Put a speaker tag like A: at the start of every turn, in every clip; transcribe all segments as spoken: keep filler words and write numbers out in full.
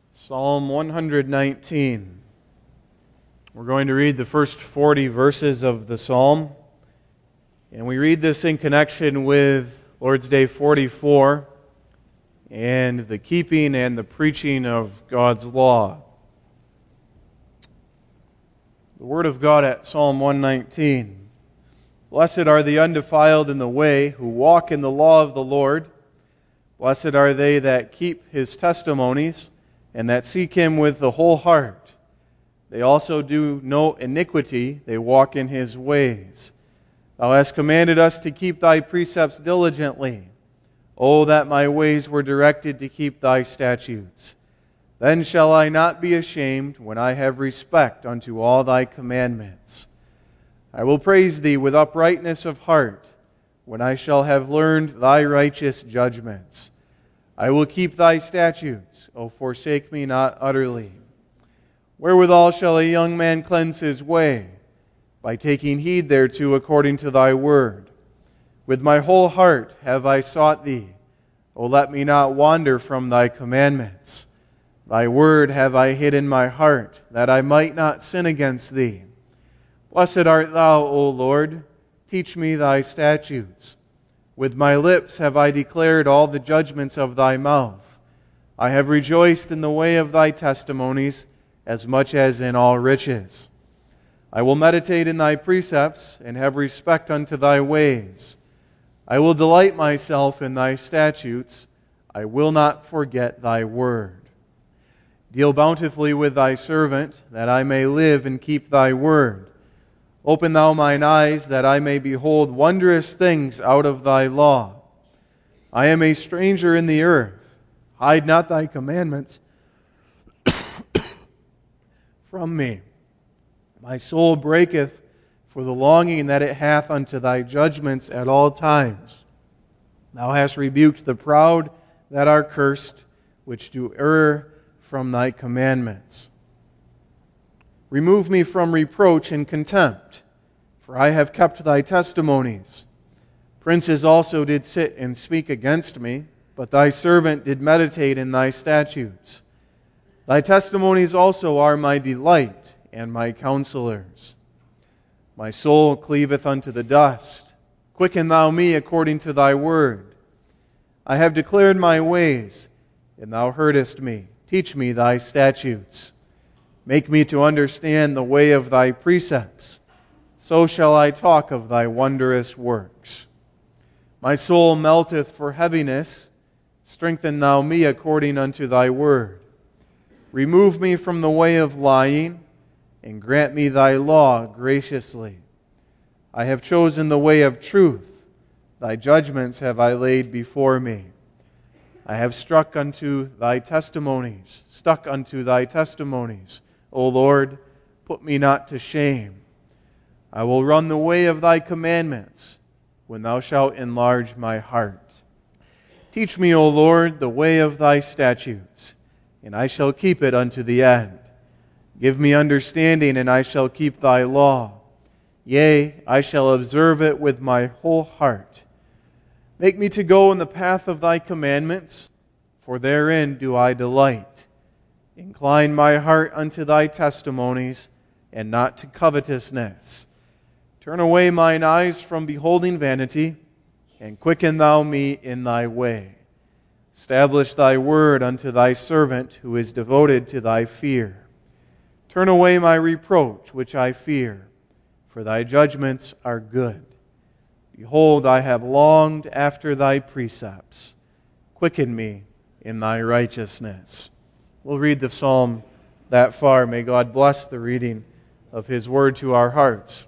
A: Psalm one nineteen. We're going to read the first forty verses of the psalm, and we read this in connection with Lord's Day forty-four and the keeping and the preaching of God's law. The Word of God at Psalm one nineteen. Blessed are the undefiled in the way, who walk in the law of the Lord. Blessed are they that keep His testimonies, and that seek Him with the whole heart. They also do no iniquity, they walk in His ways. Thou hast commanded us to keep Thy precepts diligently. O that my ways were directed to keep Thy statutes. Then shall I not be ashamed when I have respect unto all Thy commandments. I will praise Thee with uprightness of heart, when I shall have learned Thy righteous judgments. I will keep Thy statutes, O forsake me not utterly. Wherewithal shall a young man cleanse his way? By taking heed thereto according to Thy word. With my whole heart have I sought Thee. O let me not wander from Thy commandments. Thy word have I hid in my heart, that I might not sin against Thee. Blessed art Thou, O Lord. Teach me Thy statutes. With my lips have I declared all the judgments of Thy mouth. I have rejoiced in the way of Thy testimonies, as much as in all riches. I will meditate in Thy precepts, and have respect unto Thy ways. I will delight myself in Thy statutes. I will not forget Thy word. Deal bountifully with Thy servant, that I may live and keep Thy word. Open Thou mine eyes, that I may behold wondrous things out of Thy law. I am a stranger in the earth. Hide not Thy commandments from me. My soul breaketh for the longing that it hath unto Thy judgments at all times. Thou hast rebuked the proud that are cursed, which do err from Thy commandments. Remove me from reproach and contempt, for I have kept Thy testimonies. Princes also did sit and speak against me, but Thy servant did meditate in Thy statutes. Thy testimonies also are my delight and my counselors. My soul cleaveth unto the dust. Quicken Thou me according to Thy word. I have declared my ways, and Thou heardest me. Teach me Thy statutes. Make me to understand the way of Thy precepts. So shall I talk of Thy wondrous works. My soul melteth for heaviness. Strengthen Thou me according unto Thy word. Remove me from the way of lying, and grant me Thy law graciously. I have chosen the way of truth. Thy judgments have I laid before me. I have struck unto Thy testimonies, stuck unto Thy testimonies. O Lord, put me not to shame. I will run the way of Thy commandments, when Thou shalt enlarge my heart. Teach me, O Lord, the way of Thy statutes, and I shall keep it unto the end. Give me understanding, and I shall keep Thy law. Yea, I shall observe it with my whole heart. Make me to go in the path of Thy commandments, for therein do I delight. Incline my heart unto Thy testimonies, and not to covetousness. Turn away mine eyes from beholding vanity, and quicken Thou me in Thy way. Establish Thy word unto Thy servant, who is devoted to Thy fear. Turn away my reproach, which I fear, for Thy judgments are good. Behold, I have longed after Thy precepts. Quicken me in Thy righteousness. We'll read the psalm that far. May God bless the reading of His word to our hearts.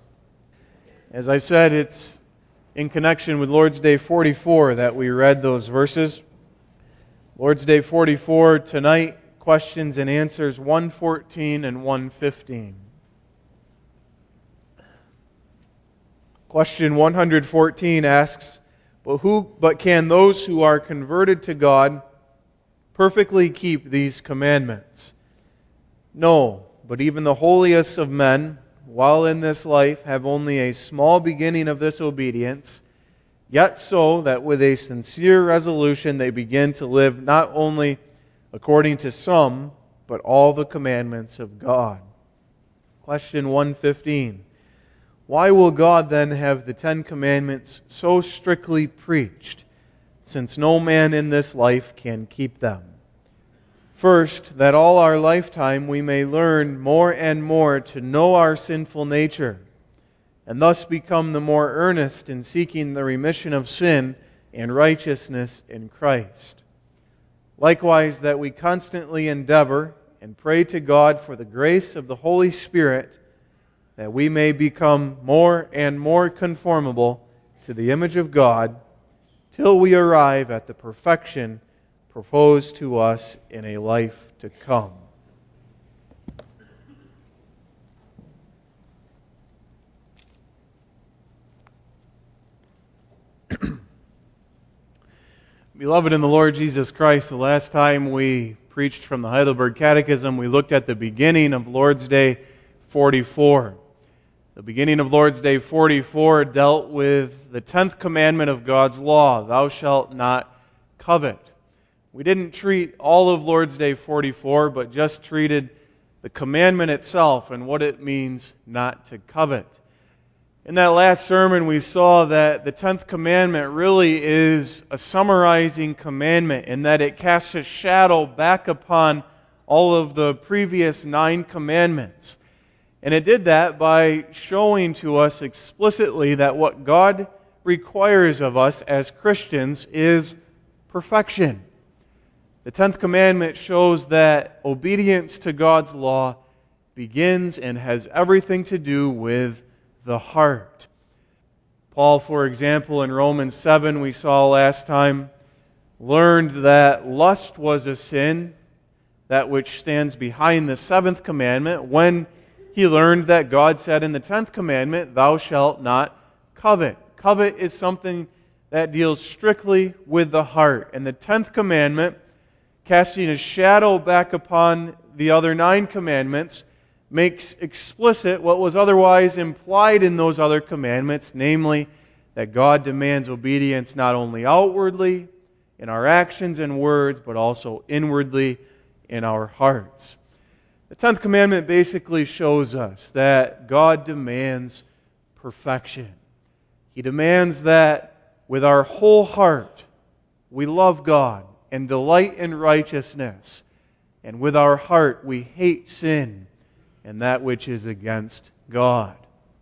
A: As I said, it's in connection with Lord's Day forty-four that we read those verses. Lord's Day forty-four tonight, questions and answers one fourteen and one fifteen. Question one fourteen asks, But who but can those who are converted to God perfectly keep these commandments? No, but even the holiest of men, while in this life, have only a small beginning of this obedience, yet so that with a sincere resolution they begin to live not only according to some, but all the commandments of God. Question one fifteen. Why will God then have the Ten Commandments so strictly preached, since no man in this life can keep them? First, that all our lifetime we may learn more and more to know our sinful nature, and thus become the more earnest in seeking the remission of sin and righteousness in Christ. Likewise, that we constantly endeavor and pray to God for the grace of the Holy Spirit, that we may become more and more conformable to the image of God, till we arrive at the perfection proposed to us in a life to come. Beloved in the Lord Jesus Christ, the last time we preached from the Heidelberg Catechism, we looked at the beginning of Lord's Day forty-four. The beginning of Lord's Day forty-four dealt with the tenth commandment of God's law, thou shalt not covet. We didn't treat all of Lord's Day forty-four, but just treated the commandment itself and what it means not to covet. In that last sermon, we saw that the tenth commandment really is a summarizing commandment in that it casts a shadow back upon all of the previous nine commandments. And it did that by showing to us explicitly that what God requires of us as Christians is perfection. The tenth commandment shows that obedience to God's law begins and has everything to do with the heart. Paul, for example, in Romans seven, we saw last time, learned that lust was a sin, that which stands behind the seventh commandment, when he learned that God said in the tenth commandment, thou shalt not covet. Covet is something that deals strictly with the heart. And the tenth commandment, casting a shadow back upon the other nine commandments, makes explicit what was otherwise implied in those other commandments, namely that God demands obedience not only outwardly in our actions and words, but also inwardly in our hearts. The tenth commandment basically shows us that God demands perfection. He demands that with our whole heart we love God and delight in righteousness, and with our heart we hate sin and that which is against God.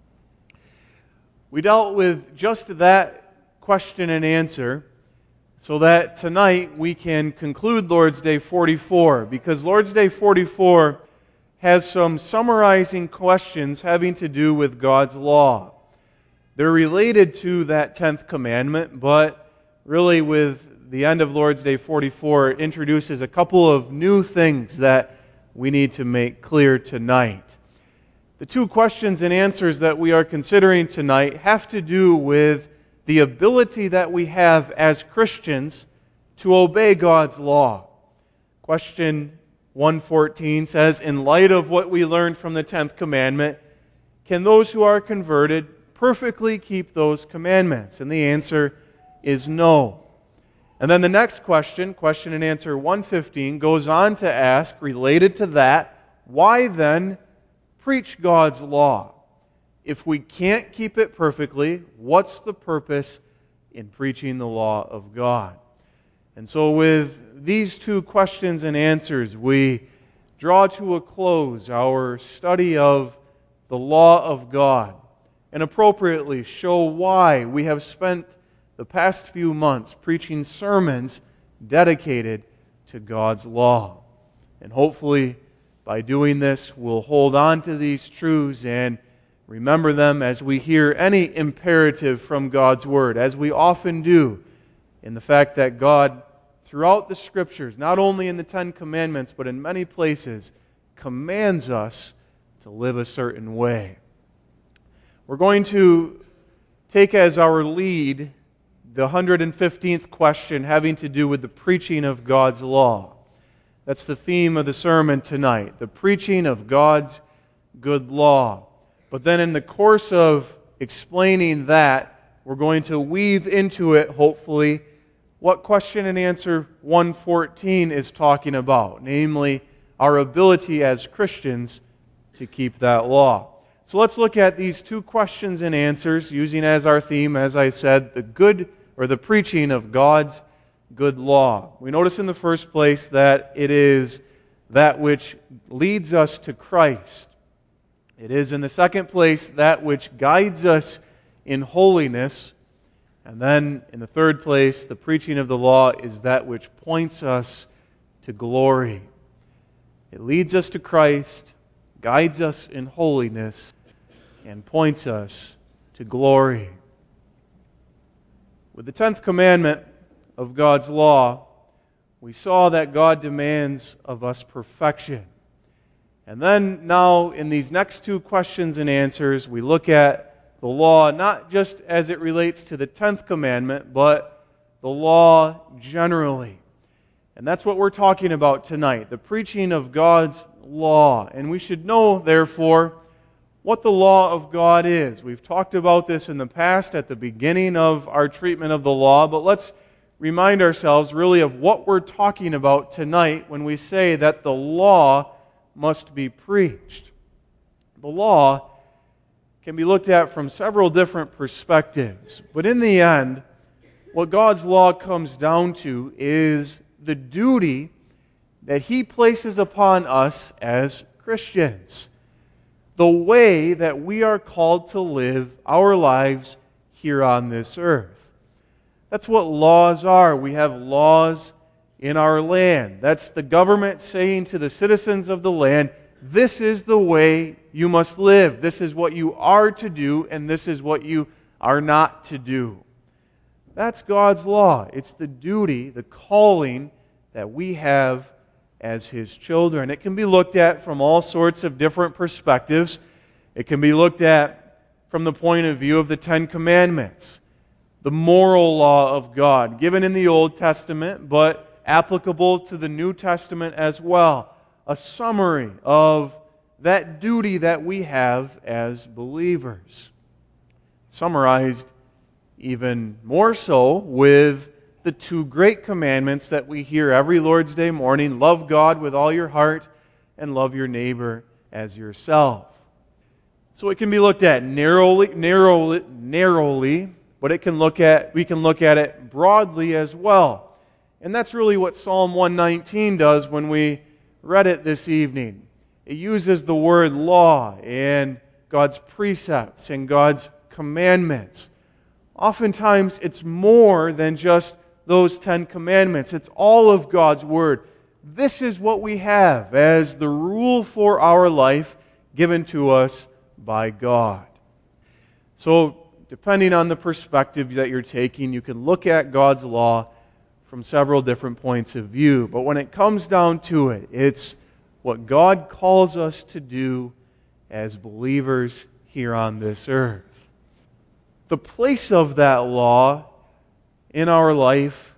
A: We dealt with just that question and answer so that tonight we can conclude Lord's Day forty-four, because Lord's Day forty-four has some summarizing questions having to do with God's law. They're related to that tenth commandment, but really with the end of Lord's Day forty-four, it introduces a couple of new things that we need to make clear tonight. The two questions and answers that we are considering tonight have to do with the ability that we have as Christians to obey God's law. Question one fourteen says, in light of what we learned from the tenth commandment, can those who are converted perfectly keep those commandments? And the answer is no. And then the next question, question and answer one fifteen, goes on to ask, related to that, why then preach God's law? If we can't keep it perfectly, what's the purpose in preaching the law of God? And so with these two questions and answers, we draw to a close our study of the law of God, and appropriately show why we have spent the past few months preaching sermons dedicated to God's law. And hopefully, by doing this, we'll hold on to these truths and remember them as we hear any imperative from God's Word, as we often do, in the fact that God, throughout the Scriptures, not only in the Ten Commandments, but in many places, commands us to live a certain way. We're going to take as our lead the one hundred fifteenth question having to do with the preaching of God's law. That's the theme of the sermon tonight, the preaching of God's good law. But then in the course of explaining that, we're going to weave into it, hopefully, what question and answer one fourteen is talking about, namely, our ability as Christians to keep that law. So let's look at these two questions and answers, using as our theme, as I said, the good or the preaching of God's good law. We notice in the first place that it is that which leads us to Christ. It is in the second place that which guides us in holiness. And then in the third place, the preaching of the law is that which points us to glory. It leads us to Christ, guides us in holiness, and points us to glory. With the tenth commandment of God's law, we saw that God demands of us perfection. And then now in these next two questions and answers, we look at the law not just as it relates to the tenth commandment, but the law generally. And that's what we're talking about tonight, the preaching of God's law. And we should know, therefore, what the law of God is. We've talked about this in the past at the beginning of our treatment of the law, but let's remind ourselves really of what we're talking about tonight when we say that the law must be preached. The law can be looked at from several different perspectives, but in the end, what God's law comes down to is the duty that He places upon us as Christians. The way that we are called to live our lives here on this earth. That's what laws are. We have laws in our land. That's the government saying to the citizens of the land, this is the way you must live. This is what you are to do, and this is what you are not to do. That's God's law. It's the duty, the calling that we have as His children. It can be looked at from all sorts of different perspectives. It can be looked at from the point of view of the Ten Commandments, the moral law of God, given in the Old Testament, but applicable to the New Testament as well. A summary of that duty that we have as believers. Summarized even more so with the two great commandments that we hear every Lord's Day morning. Love God with all your heart and love your neighbor as yourself. So it can be looked at narrowly, narrowly, narrowly, but it can look at we can look at it broadly as well. And that's really what Psalm one nineteen does when we read it this evening. It uses the word law and God's precepts and God's commandments. Oftentimes it's more than just those Ten Commandments. It's all of God's Word. This is what we have as the rule for our life given to us by God. So, depending on the perspective that you're taking, you can look at God's law from several different points of view. But when it comes down to it, it's what God calls us to do as believers here on this earth. The place of that law in our life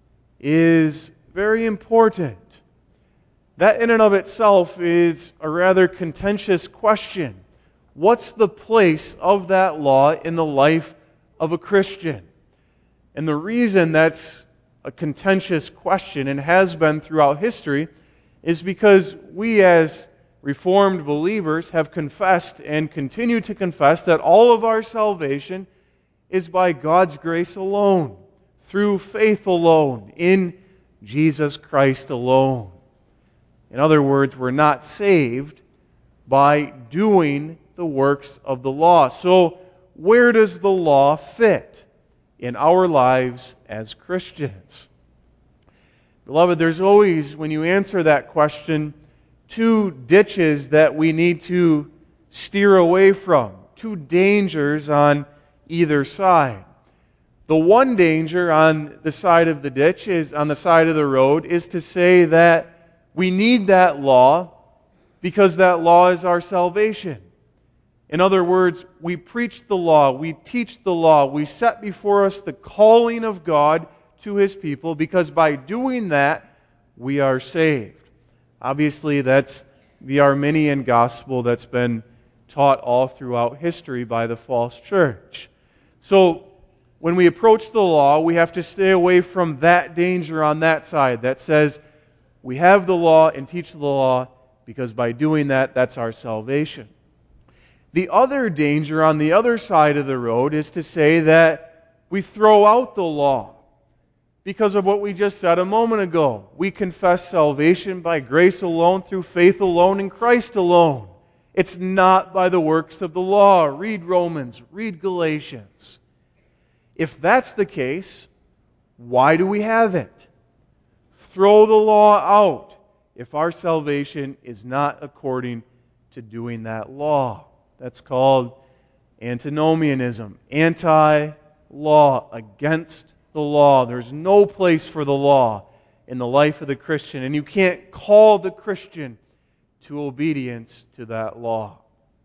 A: is very important. That in and of itself is a rather contentious question. What's the place of that law in the life of a Christian? And the reason that's a contentious question, and has been throughout history, is because we as Reformed believers have confessed and continue to confess that all of our salvation is by God's grace alone, through faith alone, in Jesus Christ alone. In other words, we're not saved by doing the works of the law. So, where does the law fit in our lives as Christians? Beloved, there's always, when you answer that question, two ditches that we need to steer away from, two dangers on either side. The one danger on the side of the ditch, is on the side of the road, is to say that we need that law because that law is our salvation. In other words, we preach the law, we teach the law, we set before us the calling of God to His people, because by doing that, we are saved. Obviously, that's the Arminian gospel that's been taught all throughout history by the false church. So, when we approach the law, we have to stay away from that danger on that side that says We have the law and teach the law because by doing that, that's our salvation. The other danger on the other side of the road is to say that we throw out the law because of what we just said a moment ago. We confess salvation by grace alone, through faith alone, in Christ alone. It's not by the works of the law. Read Romans, read Galatians. If that's the case, why do we have it? Throw the law out if our salvation is not according to doing that law. That's called antinomianism, anti-law, against the law. There's no place for the law in the life of the Christian, and you can't call the Christian to obedience to that law.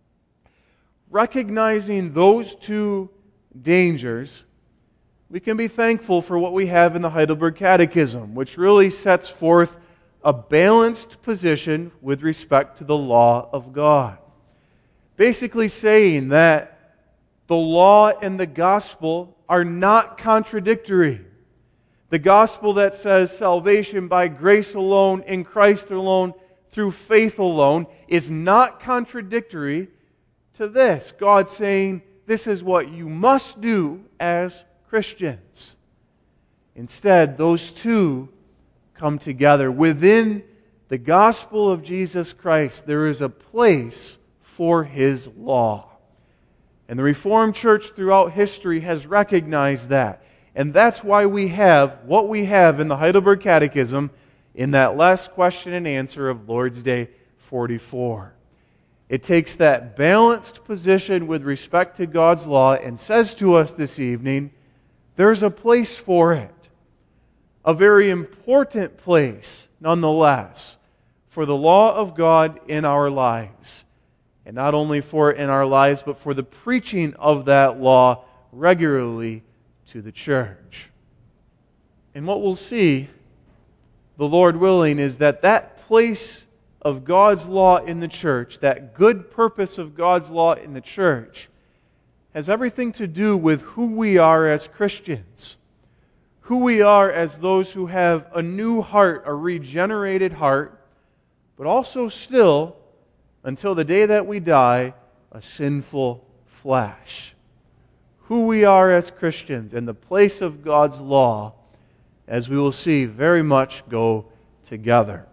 A: Recognizing those two dangers, we can be thankful for what we have in the Heidelberg Catechism, which really sets forth a balanced position with respect to the law of God. Basically saying that the law and the gospel are not contradictory. The gospel that says salvation by grace alone, in Christ alone, through faith alone, is not contradictory to this. God saying, this is what you must do as Christians. Instead, those two come together. Within the gospel of Jesus Christ, there is a place for His law. And the Reformed Church throughout history has recognized that. And that's why we have what we have in the Heidelberg Catechism in that last question and answer of Lord's Day forty-four. It takes that balanced position with respect to God's law and says to us this evening, there's a place for it. A very important place, nonetheless, for the law of God in our lives. And not only for it in our lives, but for the preaching of that law regularly to the church. And what we'll see, the Lord willing, is that that place of God's law in the church, that good purpose of God's law in the church, has everything to do with who we are as Christians. Who we are as those who have a new heart, a regenerated heart, but also still, until the day that we die, a sinful flesh. Who we are as Christians and the place of God's law, as we will see, very much go together.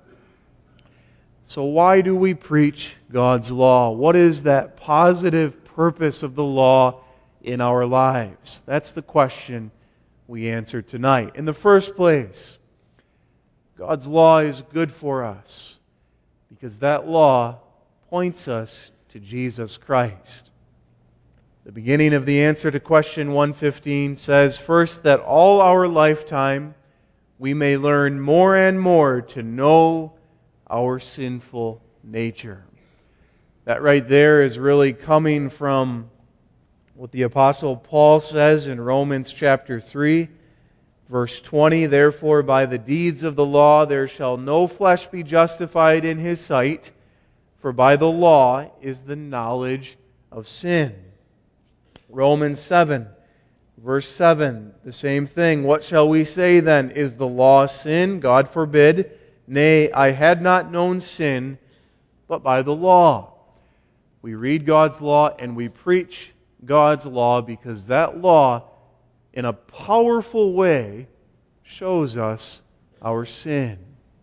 A: So why do we preach God's law? What is that positive purpose of the law in our lives? That's the question we answer tonight. In the first place, God's law is good for us because that law points us to Jesus Christ. The beginning of the answer to question one fifteen says, first, that all our lifetime we may learn more and more to know our sinful nature. That right there is really coming from what the Apostle Paul says in Romans chapter three, verse twenty, therefore by the deeds of the law there shall no flesh be justified in his sight, for by the law is the knowledge of sin. Romans seven, verse seven, the same thing. What shall we say then? Is the law sin? God forbid. Nay, I had not known sin, but by the law. We read God's law and we preach God's law because that law, in a powerful way, shows us our sin.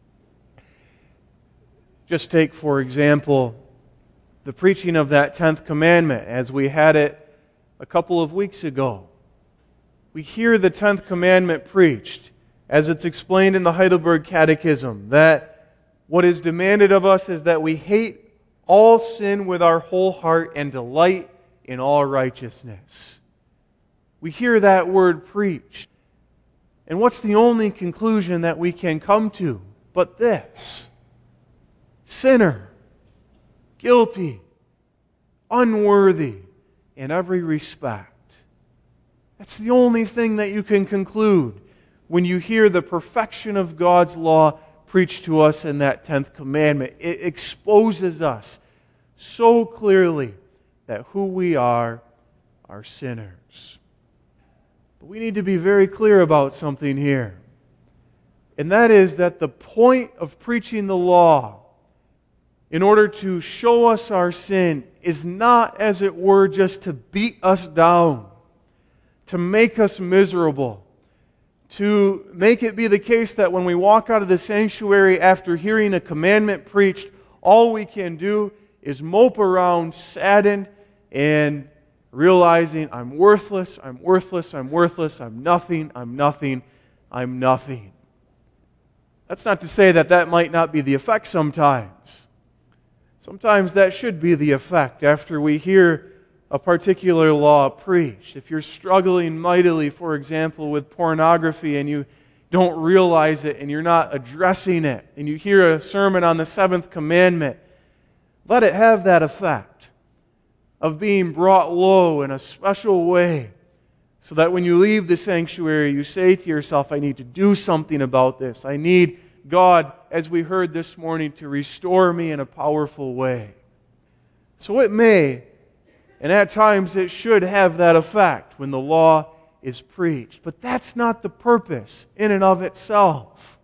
A: Just take, for example, the preaching of that tenth commandment as we had it a couple of weeks ago. We hear the tenth commandment preached as it's explained in the Heidelberg Catechism, that what is demanded of us is that we hate all sin with our whole heart and delight in all righteousness. We hear that word preached. And what's the only conclusion that we can come to but this? Sinner, guilty, unworthy in every respect. That's the only thing that you can conclude when you hear the perfection of God's law preached to us in that tenth commandment. It exposes us so clearly that who we are are sinners. But we need to be very clear about something here. And that is that the point of preaching the law, in order to show us our sin, is not, as it were, just to beat us down, to make us miserable, to make it be the case that when we walk out of the sanctuary after hearing a commandment preached, all we can do is mope around, saddened, and realizing, I'm worthless, I'm worthless, I'm worthless, I'm nothing, I'm nothing, I'm nothing. That's not to say that that might not be the effect sometimes. Sometimes that should be the effect after we hear a particular law preached. If you're struggling mightily, for example, with pornography and you don't realize it and you're not addressing it, and you hear a sermon on the seventh commandment, let it have that effect of being brought low in a special way, so that when you leave the sanctuary, you say to yourself, I need to do something about this. I need God, as we heard this morning, to restore me in a powerful way. So it may, and at times it should have that effect when the law is preached. But that's not the purpose in and of itself.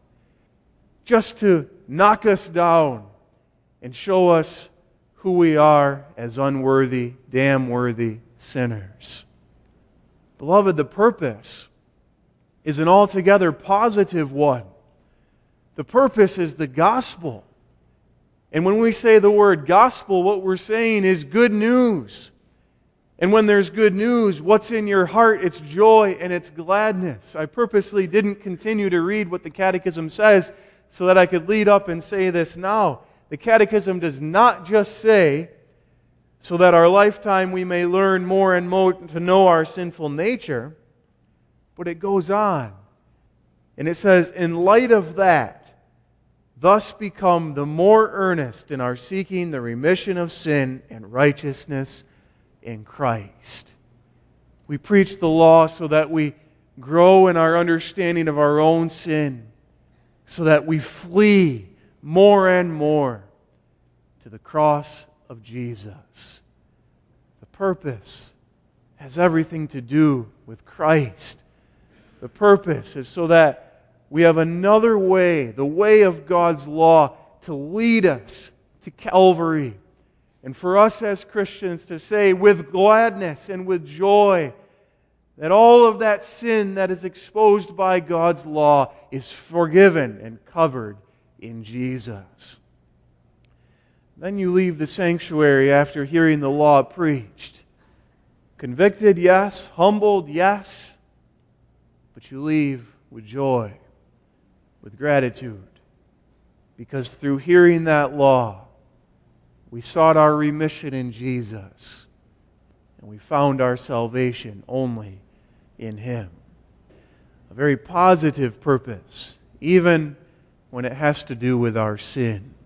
A: Just to knock us down and show us who we are as unworthy, damn worthy sinners. Beloved, the purpose is an altogether positive one. The purpose is the gospel. And when we say the word gospel, what we're saying is good news. And when there's good news, what's in your heart? It's joy and it's gladness. I purposely didn't continue to read what the Catechism says so that I could lead up and say this now. The Catechism does not just say, so that our lifetime we may learn more and more to know our sinful nature, but it goes on. And it says, in light of that, thus become the more earnest in our seeking the remission of sin and righteousness in Christ. We preach the law so that we grow in our understanding of our own sin, so that we flee more and more to the cross of Jesus. The purpose has everything to do with Christ. The purpose is so that we have another way, the way of God's law, to lead us to Calvary. And for us as Christians to say with gladness and with joy that all of that sin that is exposed by God's law is forgiven and covered in Jesus. Then you leave the sanctuary after hearing the law preached. Convicted, yes. Humbled, yes. But you leave with joy, with gratitude. Because through hearing that law, we sought our remission in Jesus, and we found our salvation only in Him. A very positive purpose, even when it has to do with our sin.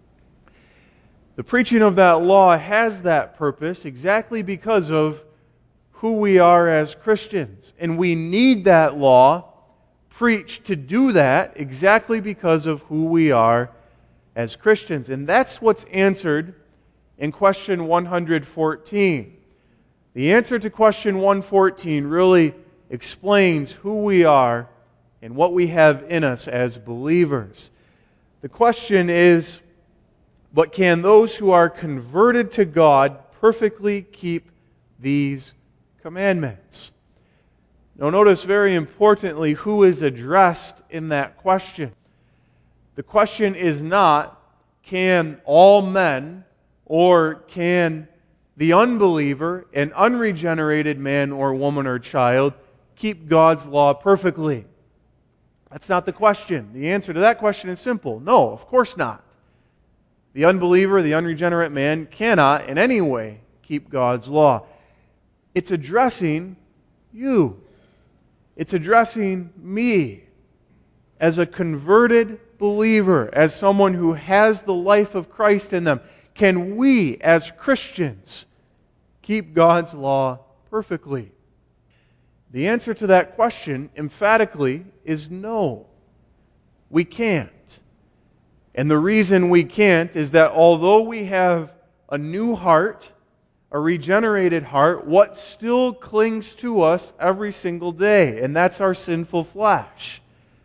A: The preaching of that law has that purpose exactly because of who we are as Christians. And we need that law preached to do that exactly because of who we are as Christians. And that's what's answered in question one hundred fourteen. The answer to question one fourteen really explains who we are and what we have in us as believers. The question is, but can those who are converted to God perfectly keep these commandments? Now notice very importantly who is addressed in that question. The question is not, can all men or can the unbeliever, an unregenerated man or woman or child, keep God's law perfectly? That's not the question. The answer to that question is simple. No, of course not. The unbeliever, the unregenerate man, cannot in any way keep God's law. It's addressing you. It's addressing me as a converted believer, as someone who has the life of Christ in them. Can we, as Christians, keep God's law perfectly? The answer to that question, emphatically, is no. We can't. And the reason we can't is that although we have a new heart, a regenerated heart, what still clings to us every single day, and that's our sinful flesh.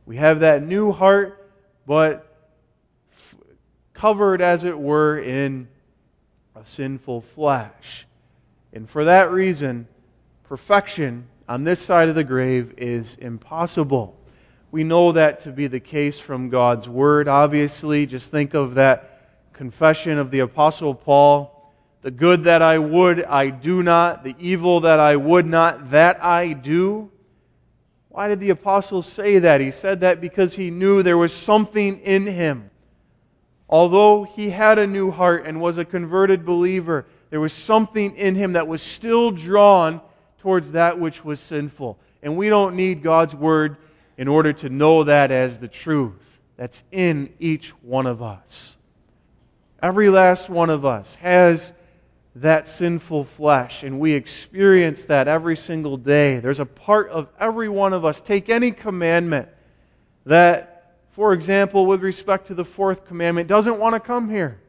A: We have that new heart, but f- covered, as it were, in a sinful flesh. And for that reason, perfection on this side of the grave is impossible. We know that to be the case from God's Word, obviously. Just think of that confession of the Apostle Paul. The good that I would, I do not. The evil that I would not, that I do. Why did the Apostle say that? He said that because he knew there was something in him. Although he had a new heart and was a converted believer, there was something in him that was still drawn towards that which was sinful. And we don't need God's Word in order to know that as the truth that's in each one of us. Every last one of us has that sinful flesh, and we experience that every single day. There's a part of every one of us. Take any commandment that, for example, with respect to the fourth commandment, doesn't want to come here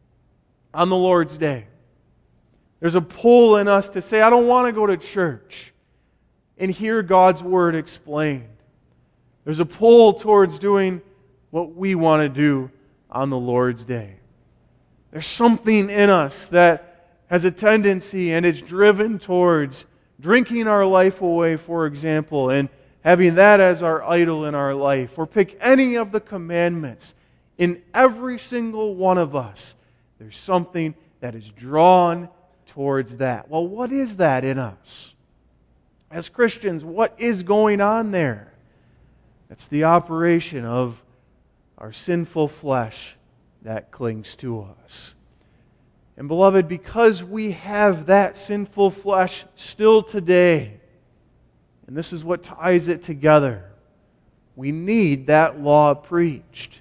A: on the Lord's Day. There's a pull in us to say, I don't want to go to church and hear God's Word explained. There's a pull towards doing what we want to do on the Lord's Day. There's something in us that has a tendency and is driven towards drinking our life away, for example, and having that as our idol in our life. Or pick any of the commandments. In every single one of us, there's something that is drawn towards that. Well, what is that in us? As Christians, what is going on there? That's the operation of our sinful flesh that clings to us. And beloved, because we have that sinful flesh still today, and this is what ties it together, we need that law preached.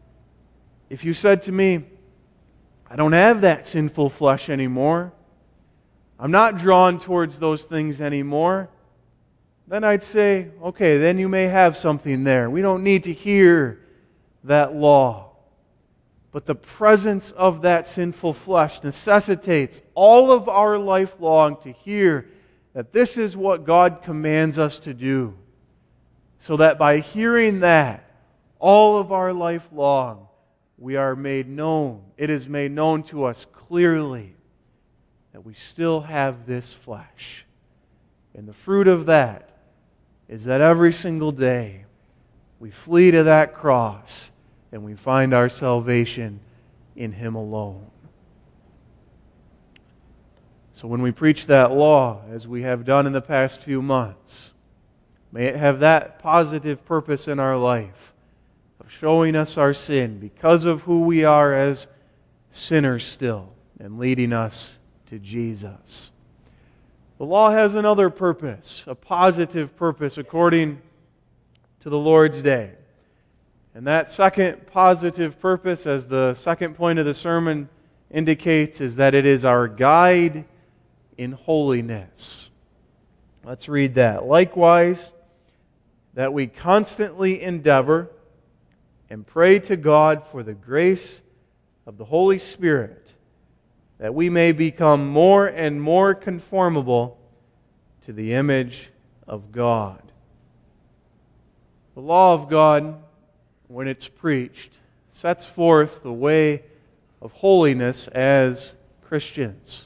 A: If you said to me, I don't have that sinful flesh anymore, I'm not drawn towards those things anymore, then I'd say, okay, then you may have something there. We don't need to hear that law. But the presence of that sinful flesh necessitates all of our life long to hear that this is what God commands us to do. So that by hearing that, all of our life long, we are made known. It is made known to us clearly that we still have this flesh. And the fruit of that is that every single day we flee to that cross and we find our salvation in Him alone. So when we preach that law, as we have done in the past few months, may it have that positive purpose in our life of showing us our sin because of who we are as sinners still and leading us to Jesus. The law has another purpose, a positive purpose according to the Lord's Day. And that second positive purpose, as the second point of the sermon indicates, is that it is our guide in holiness. Let's read that. Likewise, that we constantly endeavor and pray to God for the grace of the Holy Spirit, that we may become more and more conformable to the image of God. The law of God, when it's preached, sets forth the way of holiness as Christians.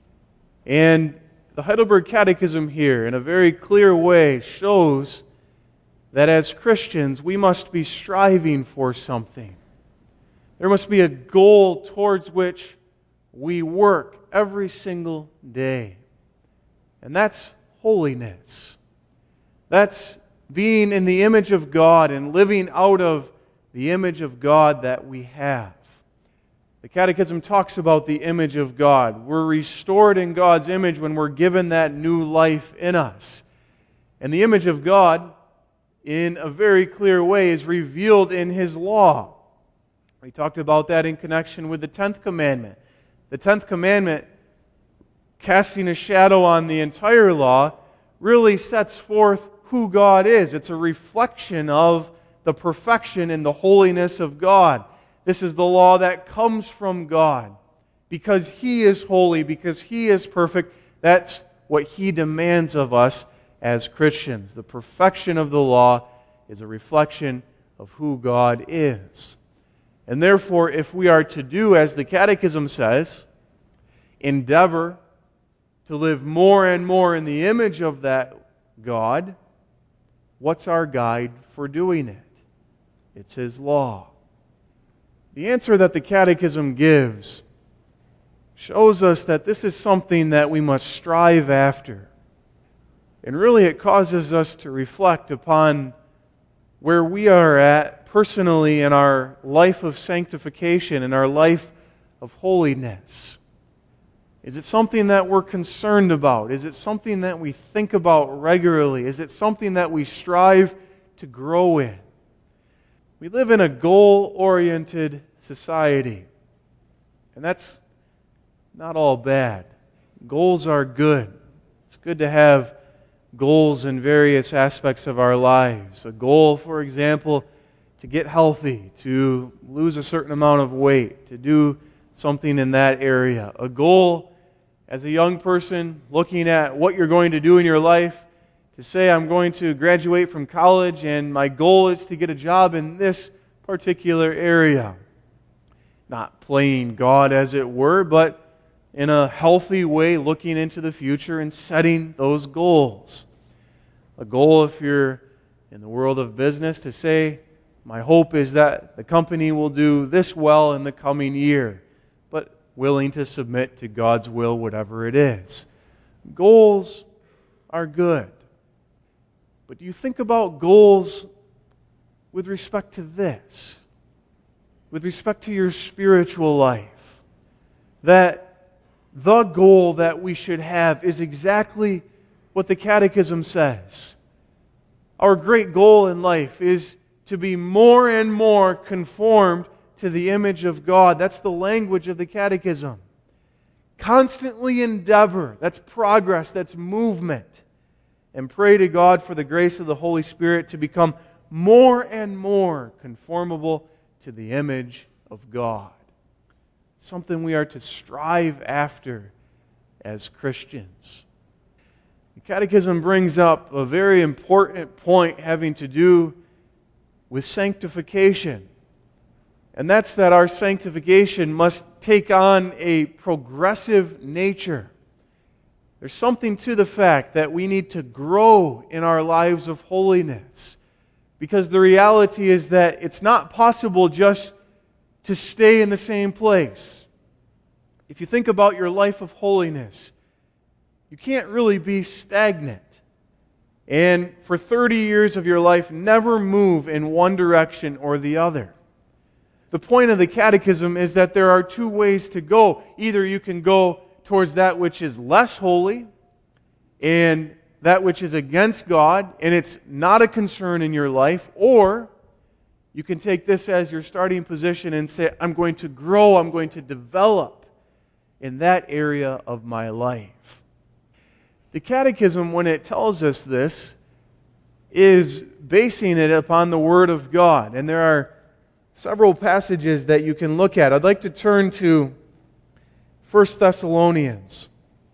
A: And the Heidelberg Catechism here, in a very clear way, shows that as Christians, we must be striving for something. There must be a goal towards which we work every single day. And that's holiness. That's being in the image of God and living out of the image of God that we have. The Catechism talks about the image of God. We're restored in God's image when we're given that new life in us. And the image of God, in a very clear way, is revealed in His law. We talked about that in connection with the tenth commandment. The tenth commandment, casting a shadow on the entire law, really sets forth who God is. It's a reflection of the perfection and the holiness of God. This is the law that comes from God. Because He is holy, because He is perfect, that's what He demands of us as Christians. The perfection of the law is a reflection of who God is. And therefore, if we are to do, as the Catechism says, endeavor to live more and more in the image of that God, what's our guide for doing it? It's His law. The answer that the Catechism gives shows us that this is something that we must strive after. And really it causes us to reflect upon where we are at personally in our life of sanctification, in our life of holiness. Is it something that we're concerned about? Is it something that we think about regularly? Is it something that we strive to grow in? We live in a goal-oriented society, and that's not all bad. Goals are good. It's good to have goals in various aspects of our lives. A goal, for example, to get healthy, to lose a certain amount of weight, to do something in that area. A goal as a young person looking at what you're going to do in your life, to say, I'm going to graduate from college and my goal is to get a job in this particular area. Not playing God, as it were, but in a healthy way looking into the future and setting those goals. A goal, if you're in the world of business, to say, my hope is that the company will do this well in the coming year, but willing to submit to God's will, whatever it is. Goals are good. But do you think about goals with respect to this? With respect to your spiritual life? That the goal that we should have is exactly what the Catechism says. Our great goal in life is to be more and more conformed to the image of God. That's the language of the Catechism. Constantly endeavor. That's progress. That's movement. And pray to God for the grace of the Holy Spirit to become more and more conformable to the image of God. It's something we are to strive after as Christians. The Catechism brings up a very important point having to do with sanctification. And that's that our sanctification must take on a progressive nature. There's something to the fact that we need to grow in our lives of holiness. Because the reality is that it's not possible just to stay in the same place. If you think about your life of holiness, you can't really be stagnant. And for thirty years of your life, never move in one direction or the other. The point of the Catechism is that there are two ways to go. Either you can go towards that which is less holy and that which is against God, and it's not a concern in your life, or you can take this as your starting position and say, I'm going to grow, I'm going to develop in that area of my life. The Catechism, when it tells us this, is basing it upon the Word of God. And there are several passages that you can look at. I'd like to turn to First Thessalonians,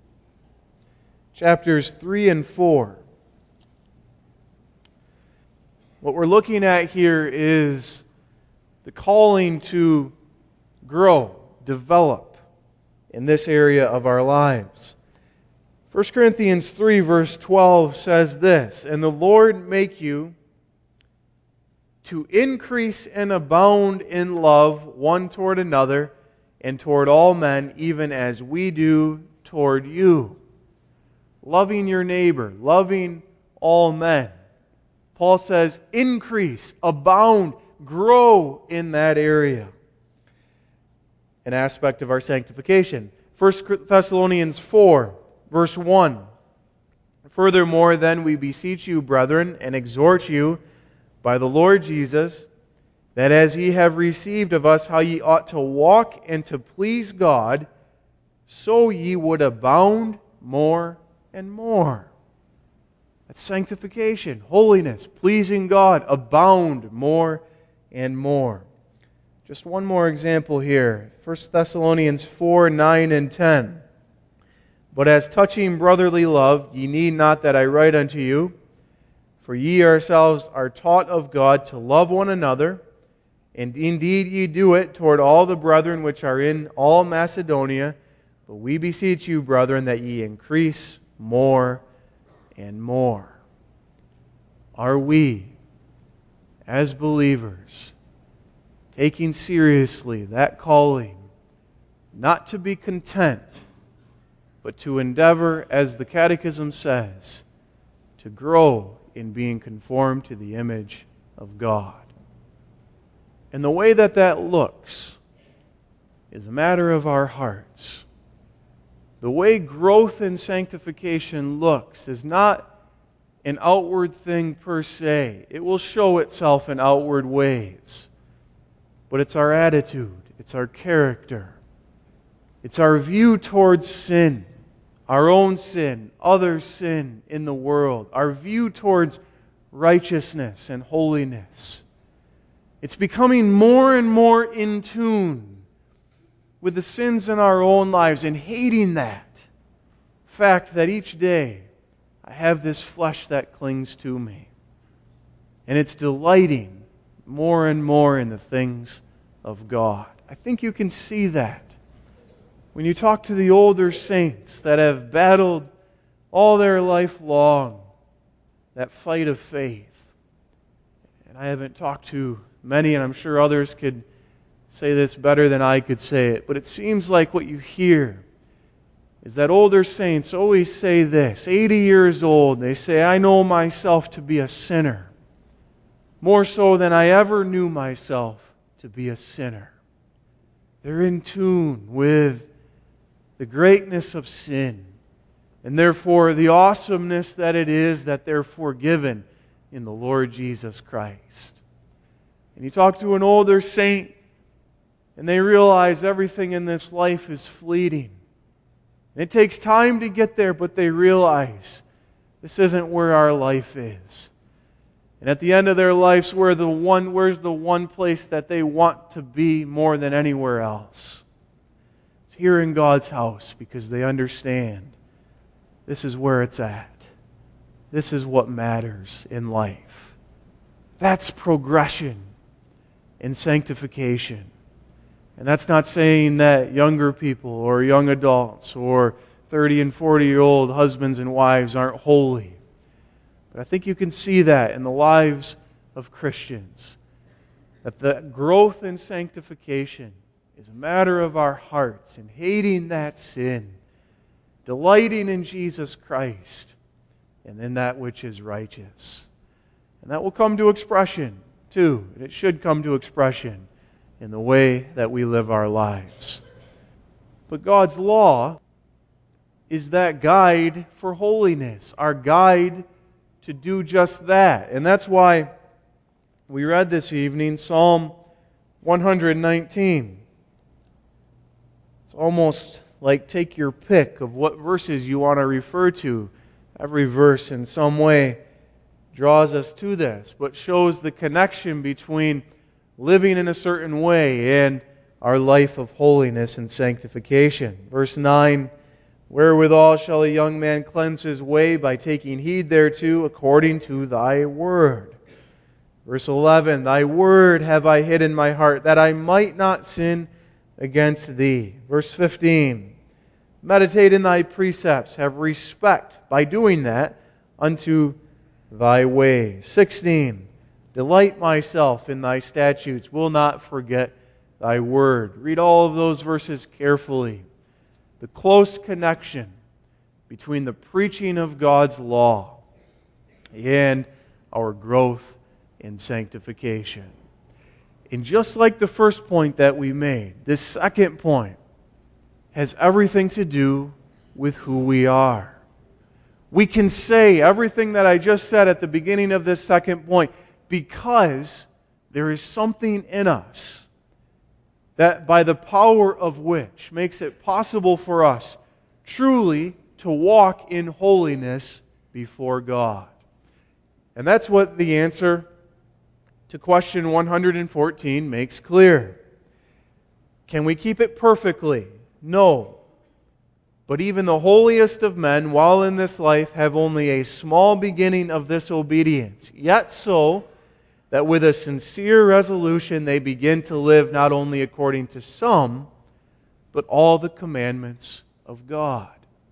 A: chapters three and four. What we're looking at here is the calling to grow, develop in this area of our lives. First Corinthians three verse twelve says this, and the Lord make you to increase and abound in love one toward another and toward all men, even as we do toward you. Loving your neighbor, loving all men. Paul says, increase, abound, grow in that area. An aspect of our sanctification. First Thessalonians four, verse one. Furthermore, then we beseech you, brethren, and exhort you by the Lord Jesus, that as ye have received of us how ye ought to walk and to please God, so ye would abound more and more. That's sanctification, holiness, pleasing God, abound more and more. Just one more example here. First Thessalonians four, nine and ten. But as touching brotherly love, ye need not that I write unto you, For ye yourselves are taught of God to love one another, and indeed ye do it toward all the brethren which are in all Macedonia. But we beseech you, brethren, that ye increase more and more. Are we, as believers, taking seriously that calling, not to be content, but to endeavor, as the Catechism says, to grow in being conformed to the image of God? And the way that that looks is a matter of our hearts. The way growth in sanctification looks is not an outward thing per se. It will show itself in outward ways. But it's our attitude, it's our character, it's our view towards sin, our own sin, other sin in the world, our view towards righteousness and holiness. It's becoming more and more in tune with the sins in our own lives and hating that fact that each day I have this flesh that clings to me. And it's delighting more and more in the things of God. I think you can see that when you talk to the older saints that have battled all their life long that fight of faith. And I haven't talked to many, and I'm sure others could say this better than I could say it, but it seems like what you hear is that older saints always say this, eighty years old, they say, I know myself to be a sinner, more so than I ever knew myself to be a sinner. They're in tune with the greatness of sin, and therefore the awesomeness that it is that they're forgiven in the Lord Jesus Christ. And you talk to an older saint, and they realize everything in this life is fleeting. And it takes time to get there, but they realize this isn't where our life is. And at the end of their lives, where the one, where's the one place that they want to be more than anywhere else? It's here in God's house, because they understand this is where it's at. This is what matters in life. That's progression in sanctification. And that's not saying that younger people or young adults or thirty and forty-year-old husbands and wives aren't holy. But I think you can see that in the lives of Christians. That the growth in sanctification is a matter of our hearts and hating that sin, delighting in Jesus Christ and in that which is righteous. And that will come to expression too. And it should come to expression in the way that we live our lives. But God's law is that guide for holiness, our guide to do just that. And that's why we read this evening Psalm one nineteen. It's almost like take your pick of what verses you want to refer to. Every verse in some way draws us to this, but shows the connection between living in a certain way and our life of holiness and sanctification. Verse nine, wherewithal shall a young man cleanse his way? By taking heed thereto according to thy word. Verse eleven, thy word have I hid in my heart, that I might not sin against thee. Verse fifteen, meditate in thy precepts, have respect by doing that unto thy ways. sixteen, delight myself in thy statutes, will not forget thy word. Read all of those verses carefully. The close connection between the preaching of God's law and our growth in sanctification. And just like the first point that we made, this second point has everything to do with who we are. We can say everything that I just said at the beginning of this second point because there is something in us that by the power of which makes it possible for us truly to walk in holiness before God. And that's what the answer to question one hundred fourteen makes clear. Can we keep it perfectly? No. But even the holiest of men, while in this life, have only a small beginning of this obedience. Yet so, that with a sincere resolution they begin to live not only according to some, but all the commandments of God.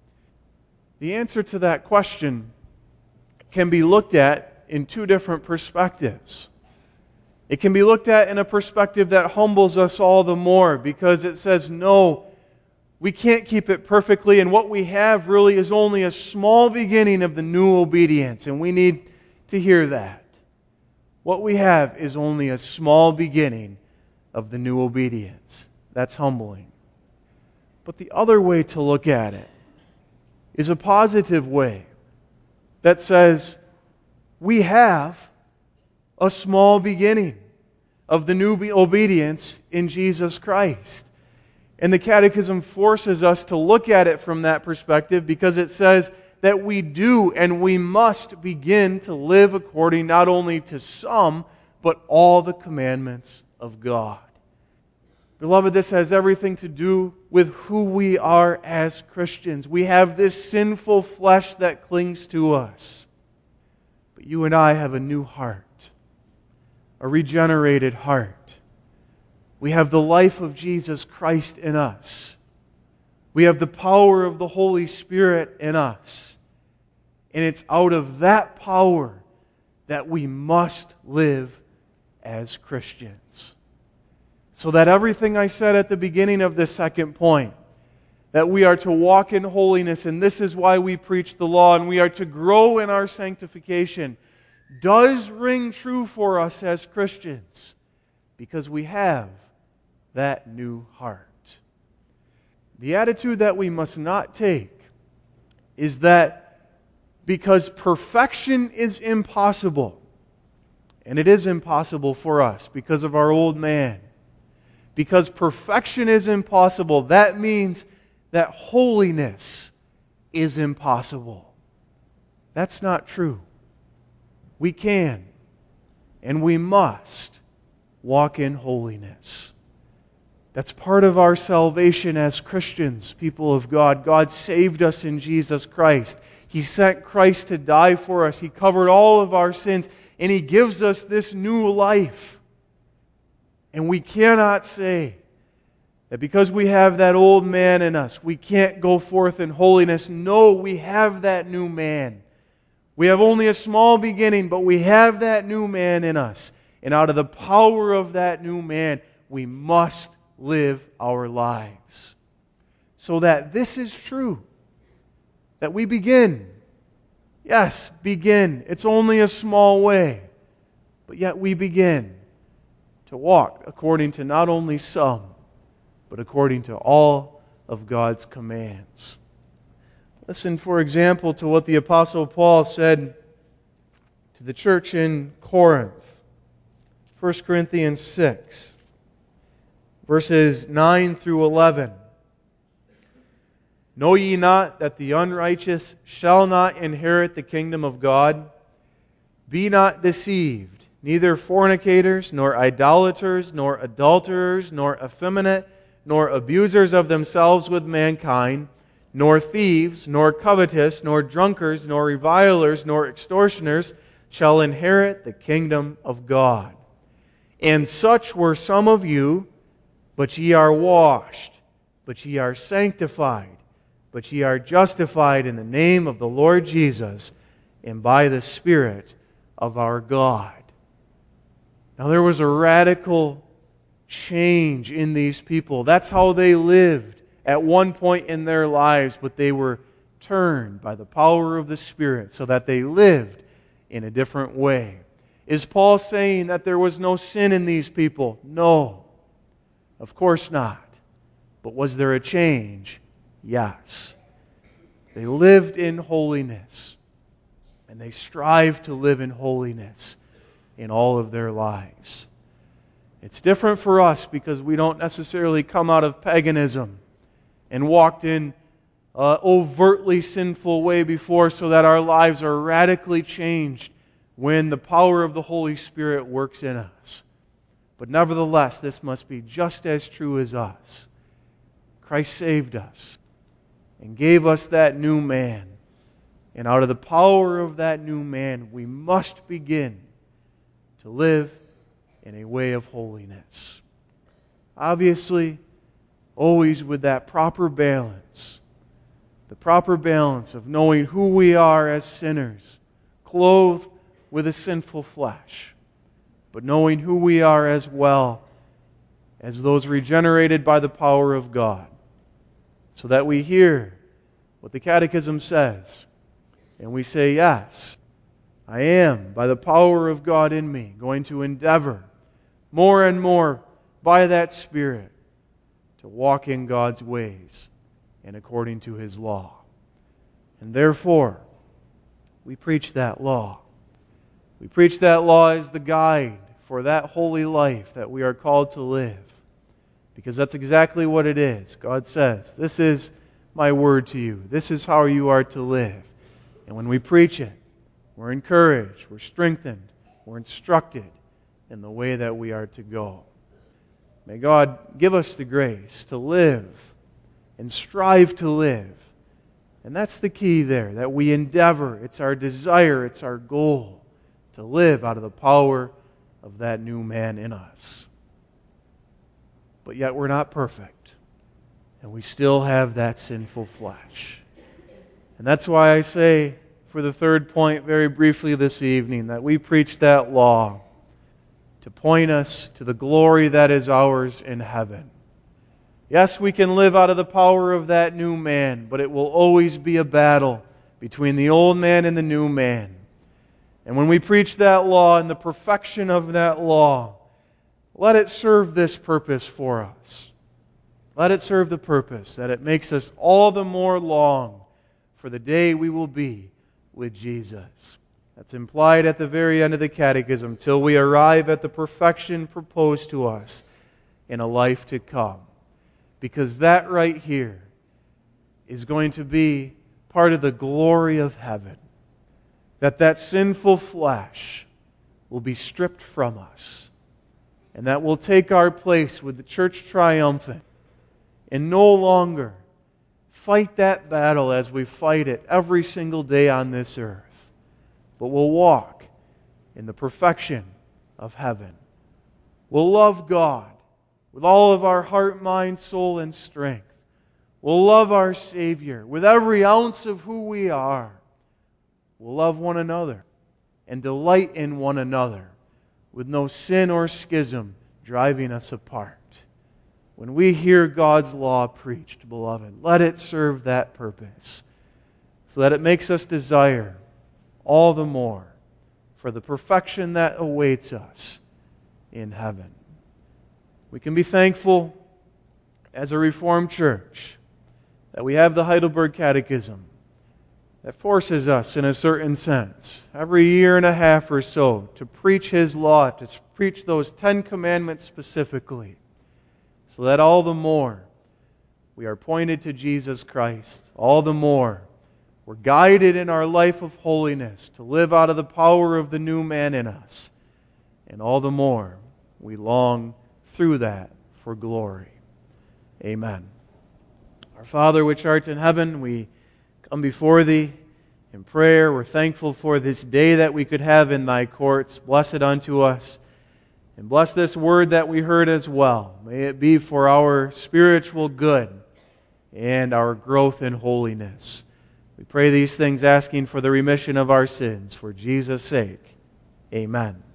A: The answer to that question can be looked at in two different perspectives. It can be looked at in a perspective that humbles us all the more, because it says, no, we can't keep it perfectly, and what we have really is only a small beginning of the new obedience, and we need to hear that. What we have is only a small beginning of the new obedience. That's humbling. But the other way to look at it is a positive way that says, we have a small beginning of the new obedience in Jesus Christ. And the Catechism forces us to look at it from that perspective, because it says that we do and we must begin to live according not only to some, but all the commandments of God. Beloved, this has everything to do with who we are as Christians. We have this sinful flesh that clings to us. But you and I have a new heart, a regenerated heart. We have the life of Jesus Christ in us. We have the power of the Holy Spirit in us. And it's out of that power that we must live as Christians. So that everything I said at the beginning of this second point, that we are to walk in holiness, and this is why we preach the law, and we are to grow in our sanctification, does ring true for us as Christians, because we have that new heart. The attitude that we must not take is that because perfection is impossible, and it is impossible for us because of our old man, because perfection is impossible, that means that holiness is impossible. That's not true. We can and we must walk in holiness. That's part of our salvation as Christians, people of God. God saved us in Jesus Christ. He sent Christ to die for us. He covered all of our sins, and He gives us this new life. And we cannot say that because we have that old man in us, we can't go forth in holiness. No, we have that new man. We have only a small beginning, but we have that new man in us. And out of the power of that new man, we must live our lives. So that this is true. That we begin. Yes, begin. It's only a small way. But yet we begin to walk according to not only some, but according to all of God's commands. Listen, for example, to what the Apostle Paul said to the church in Corinth. First Corinthians six, verses nine through eleven. Know ye not that the unrighteous shall not inherit the kingdom of God? Be not deceived. Neither fornicators, nor idolaters, nor adulterers, nor effeminate, nor abusers of themselves with mankind, nor thieves, nor covetous, nor drunkards, nor revilers, nor extortioners shall inherit the kingdom of God. And such were some of you, but ye are washed, but ye are sanctified, but ye are justified in the name of the Lord Jesus, and by the Spirit of our God. Now there was a radical change in these people. That's how they lived at one point in their lives, but they were turned by the power of the Spirit so that they lived in a different way. Is Paul saying that there was no sin in these people? No, of course not. But was there a change? Yes. They lived in holiness, and they strive to live in holiness in all of their lives. It's different for us because we don't necessarily come out of paganism and walked in an overtly sinful way before, so that our lives are radically changed when the power of the Holy Spirit works in us. But nevertheless, this must be just as true as us. Christ saved us. and gave us that new man. And out of the power of that new man, we must begin to live in a way of holiness. Obviously, always with that proper balance. The proper balance of knowing who we are as sinners, clothed with a sinful flesh, but knowing who we are as well as those regenerated by the power of God, so that we hear what the Catechism says, and we say, yes, I am, by the power of God in me, going to endeavor more and more by that Spirit to walk in God's ways and according to His law. And therefore, we preach that law. We preach that law as the guide for that holy life that we are called to live. Because that's exactly what it is. God says, this is my word to you. This is how you are to live. And when we preach it, we're encouraged, we're strengthened, we're instructed in the way that we are to go. May God give us the grace to live and strive to live. And that's the key there, that we endeavor, it's our desire, it's our goal to live out of the power of that new man in us. But yet we're not perfect, and we still have that sinful flesh. And that's why I say, for the third point very briefly this evening, that we preach that law to point us to the glory that is ours in heaven. Yes, we can live out of the power of that new man, but it will always be a battle between the old man and the new man. And when we preach that law and the perfection of that law, let it serve this purpose for us. Let it serve the purpose that it makes us all the more long for the day we will be with Jesus. That's implied at the very end of the Catechism, till we arrive at the perfection proposed to us in a life to come. Because that right here is going to be part of the glory of heaven. That that sinful flesh will be stripped from us. And that will take our place with the church triumphant. And no longer fight that battle as we fight it every single day on this earth. But we'll walk in the perfection of heaven. We'll love God with all of our heart, mind, soul, and strength. We'll love our Savior with every ounce of who we are. We'll love one another and delight in one another with no sin or schism driving us apart. When we hear God's law preached, beloved, let it serve that purpose so that it makes us desire all the more for the perfection that awaits us in heaven. We can be thankful as a Reformed church that we have the Heidelberg Catechism that forces us, in a certain sense, every year and a half or so, to preach His law, to preach those Ten Commandments specifically, so that all the more we are pointed to Jesus Christ, all the more we're guided in our life of holiness to live out of the power of the new man in us, and all the more we long through that for glory. Amen. Our Father which art in heaven, we come before Thee in prayer. We're thankful for this day that we could have in Thy courts. Bless it unto us. And bless this word that we heard as well. May it be for our spiritual good and our growth in holiness. We pray these things asking for the remission of our sins. For Jesus' sake. Amen.